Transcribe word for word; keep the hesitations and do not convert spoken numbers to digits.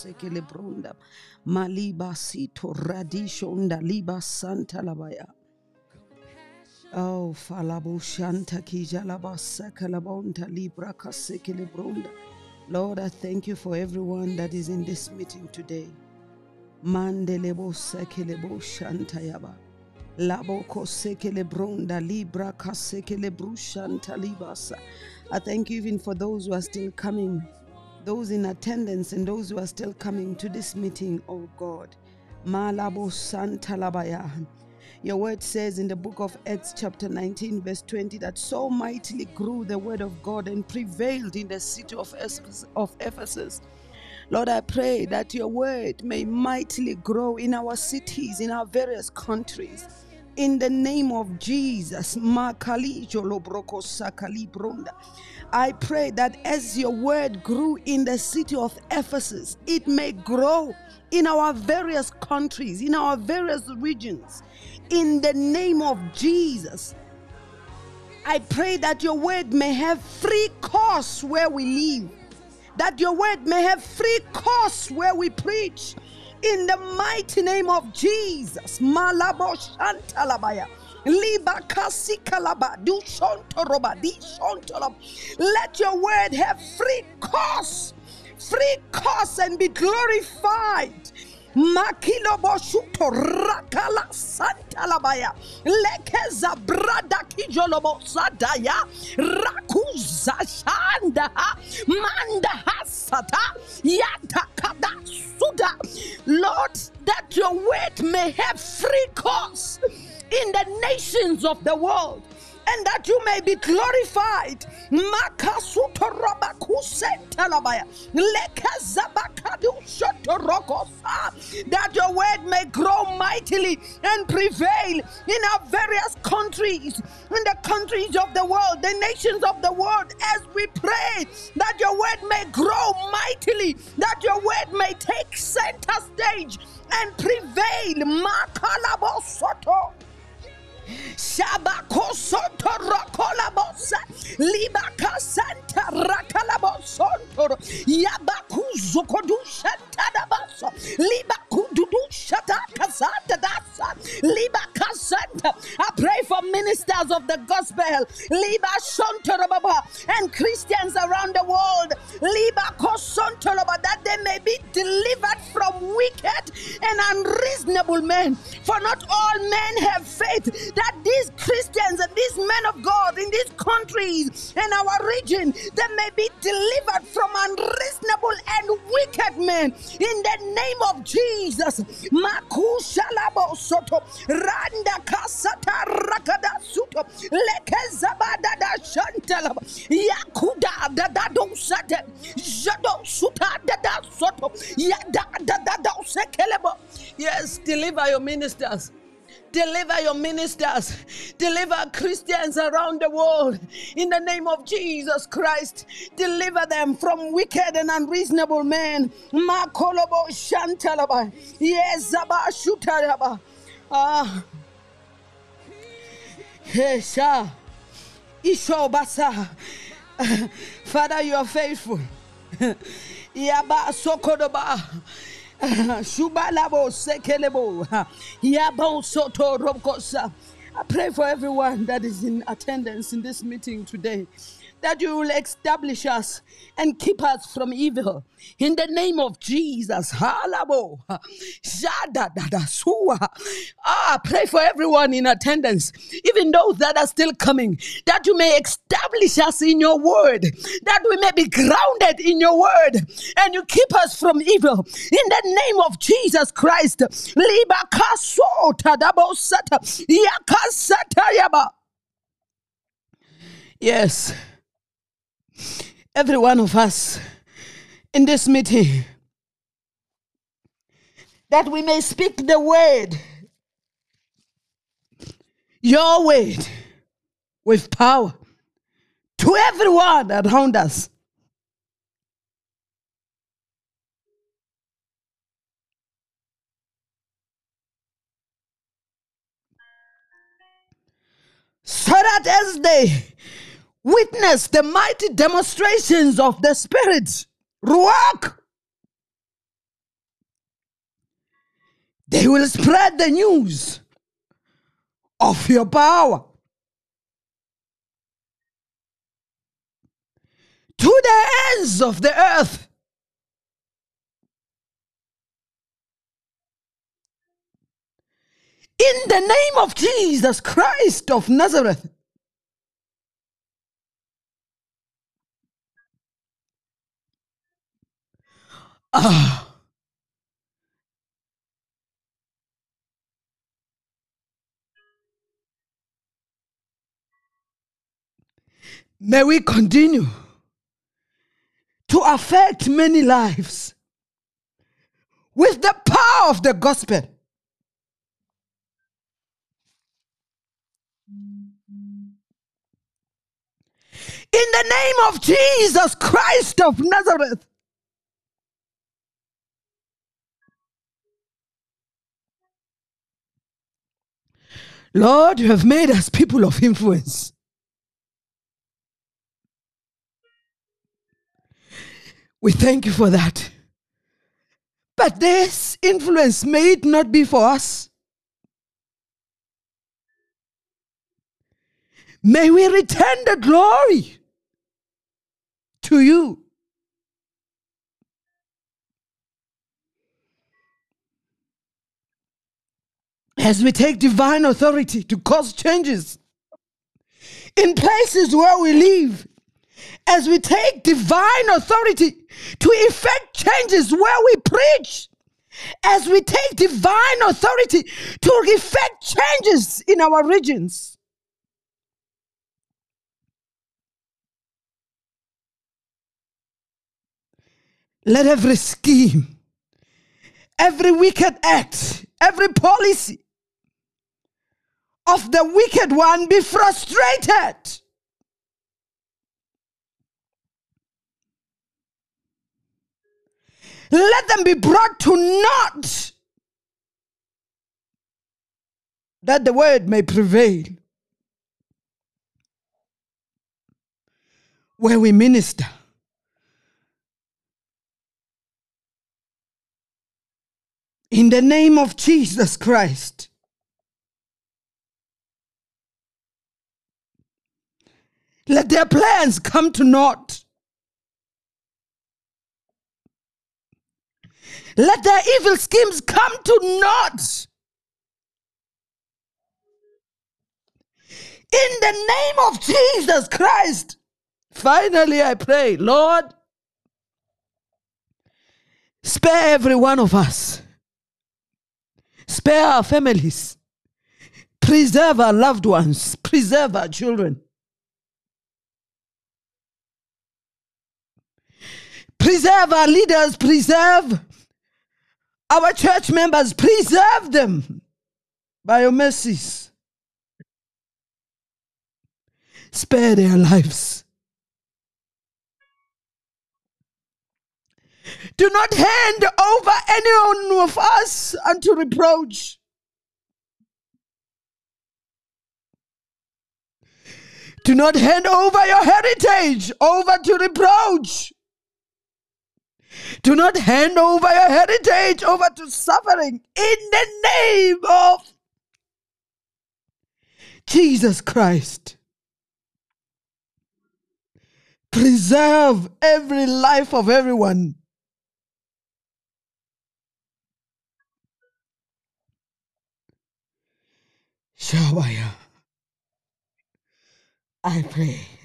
Sekelebrunda Maliba Sito Radishonda Liba Santa Labaya. Oh, Falabo Shanta Kijalaba Sakalabonta Libra Kasekelebrunda. Lord, I thank you for everyone that is in this meeting today. Mandelebo Sekelebo Shantayaba. Laboko Sekelebrunda Libra Kasekelebru Shanta Libasa. I thank you even for those who are still coming, those in attendance and those who are still coming to this meeting, oh God. Malabo Santa Labaya. Your word says in the book of Acts chapter nineteen verse twenty that so mightily grew the word of God and prevailed in the city of Ephesus. Lord, I pray that your word may mightily grow in our cities, in our various countries. In the name of Jesus, I pray that as your word grew in the city of Ephesus, it may grow in our various countries, in our various regions. In the name of Jesus, I pray that your word may have free course where we live, that your word may have free course where we preach. In the mighty name of Jesus, Malabo Shantalabaya. Let your word have free course, free course and be glorified. Makilo boshuto rakala santalabaya lekeza brada kijolobo sadaya rakuza shanda manda hasata yata kada suda. Lord, that your word may have free course in the nations of the world, and that you may be glorified. That your word may grow mightily and prevail in our various countries, in the countries of the world, the nations of the world, as we pray that your word may grow mightily, that your word may take center stage and prevail. Makalabo soto. Shabako soto rakolabosa libaka santa rakalabosontoro yabaku zukodu shantadabaso libaku dudu shata kasanta dasa libaka santa. I pray for ministers of the gospel liba shontorobaba and Christians around the world libako sontoroba, that they may be delivered from wicked and unreasonable men, for not all men have faith. That these Christians and these men of God in these countries and our region, they may be delivered from unreasonable and wicked men in the name of Jesus. Makushalabo soto randa kasata rakada suto lekezabada da shantalaba yakuda da da do sate jado suta da da soto yada da da da sekelebo. Yes, deliver your ministers. Deliver your ministers. Deliver Christians around the world. In the name of Jesus Christ. Deliver them from wicked and unreasonable men. Makolobo shantalaba. Yes, zaba shutaraba. Ah. Hesha. Ishobasa. Father, you are faithful. Yaba sokodoba. Shubalabo sekelebo yabo soto robkosa. I pray for everyone that is in attendance in this meeting today, that you will establish us and keep us from evil. In the name of Jesus. Halabo. Ah, pray for everyone in attendance, even those that are still coming, that you may establish us in your word, that we may be grounded in your word, and you keep us from evil. In the name of Jesus Christ. Yes. Every one of us in this meeting, that we may speak the word, your word, with power to everyone around us. So that as they witness the mighty demonstrations of the Spirit, Ruach, They will spread the news of your power to the ends of the earth. In the name of Jesus Christ of Nazareth. Ah. May we continue to affect many lives with the power of the gospel. In the name of Jesus Christ of Nazareth. Lord, you have made us people of influence. We thank you for that. But this influence may it not be for us. May we return the glory to you. As we take divine authority to cause changes in places where we live, as we take divine authority to effect changes where we preach, as we take divine authority to effect changes in our regions. Let every scheme, every wicked act, every policy of the wicked one be frustrated. Let them be brought to naught, that the word may prevail where we minister. In the name of Jesus Christ. Let their plans come to naught. Let their evil schemes come to naught. In the name of Jesus Christ. Finally, I pray, Lord, spare every one of us. Spare our families. Preserve our loved ones. Preserve our children. Preserve our leaders. Preserve our church members. Preserve them by your mercies. Spare their lives. Do not hand over any one of us unto reproach. Do not hand over your heritage over to reproach. Do not hand over your heritage over to suffering. In the name of Jesus Christ. Preserve every life of everyone. Shabaya. I pray.